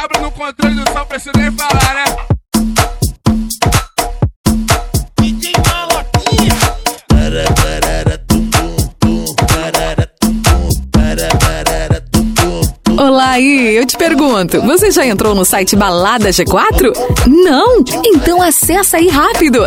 W no controle do som, preciso nem falar, né? DJ Maloquinha. Olá aí, eu te pergunto, você já entrou no site Balada G4? Não? Então acessa aí rápido,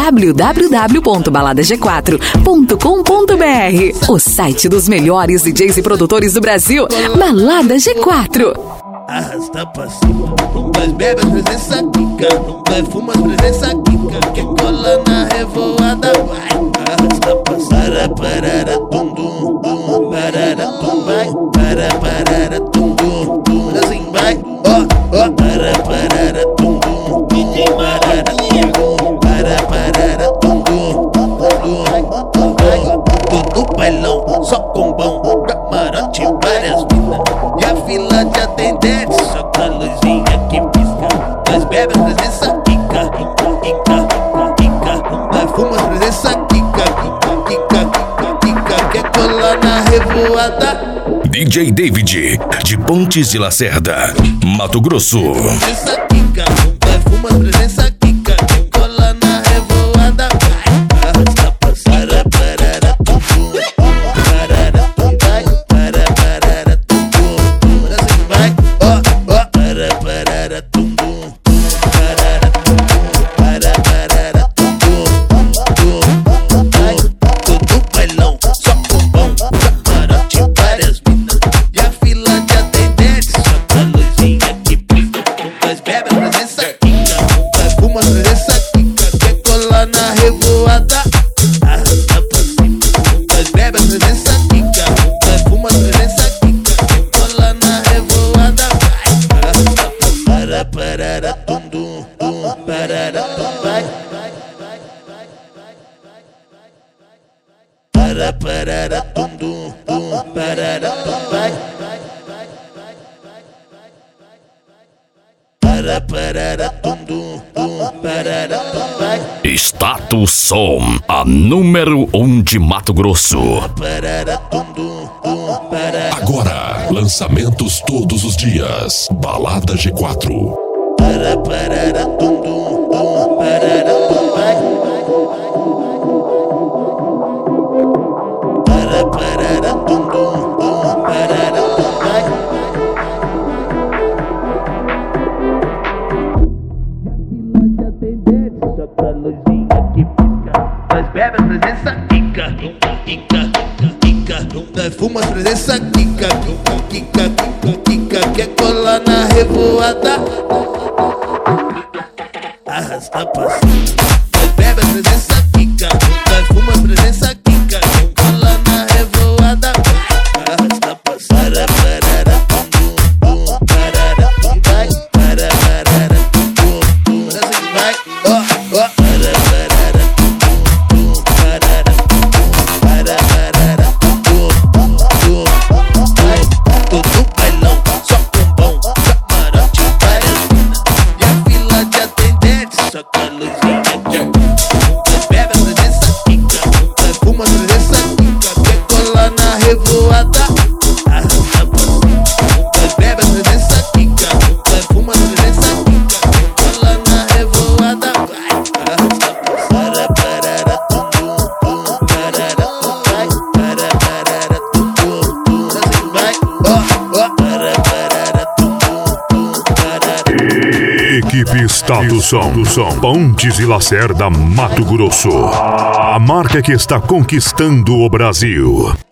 www.baladag4.com.br, o site dos melhores DJs e produtores do Brasil, Balada G4. Arrasta pra cima, não vai bebe, presença quica, não vai fuma, presença quica, quer colar na revoada, vai. Arrasta pra cima, parara, tum, tum, tum, parara, tum, vai, parara, tum, tum, tum, assim vai, ó, parara, tum, tum, DJ Maloquinha, parara, tum, tum, tum, vai, todo bailão, só combão, camarote, várias minas, e a fila de atendentes, só com a luzinha que pisca, nós bebe, presença quica, não vai fuma, presença quica, quer colar na revoada. DJ David, de Pontes de Lacerda, Mato Grosso. Presença quica, não vai fuma, presença quica, quer colar na revoada. Arrasta pra cima, parara, tum, tum, parara, tum, vai, parara, tum, tum, assim vai, ó, parara, tum, tum, parara, tum, tum, vai, todo bailão, só bombom, camarote, várias minas, e a fila de atendentes, só com a luzinha que pisca, nós bebe, presença quica, nós fuma, presença quica, quer colar na revoada. Arrasta pra cima, nós bebe, presença quica, nós fuma, presença quica, quer colar na revoada. Arrasta pra parara, tum, tum, tum, parara, tum, vai, parara, tum, tum, tum, parara, tum, vai, parara, tum, tum, tum, parara, tum, vai, Status Som, a número 1 de Mato Grosso. parara, tum, tum, tum, parara, Agora, lançamentos todos os dias. Balada G4. parara, tum, tum, tum, parara, tum, vai, parara, tum, tum, tum, parara, tum, vai. Só com a luzinha que pisca, nós bebe, presença quica, nós fuma, presença quica, quer colar na revoada. Arrasta pra cima, nós bebe, presença quica, nós fuma, presença quica, quer colar na revoada. Arrasta pra cima, parara, tum, tum, tum, parara, tum, vai, parara, tum, tum, tum, assim vai, ó, parara, tum, tum, tum, parara, tum, tum, parara, tum, tum, tum, vai, todo bailão, só bombom, camarote, várias minas, e a fila de atendentes, só com a luzinha que nós bebe, presença quica, nós fuma, presença quica, quer colar na revoada. Arrasta pra cima, nós bebe, presença quica, nós fuma, presença quica, quer colar na revoada. Vai, arrasta pra cima, parara, tum, tum, tum, parara, tum, vai, parara, tum, tum, tum, assim vai, ó, parara, tum, tum, tum, parara. Equipe Status Som, Pontes e Lacerda, Mato Grosso. A marca que está conquistando o Brasil.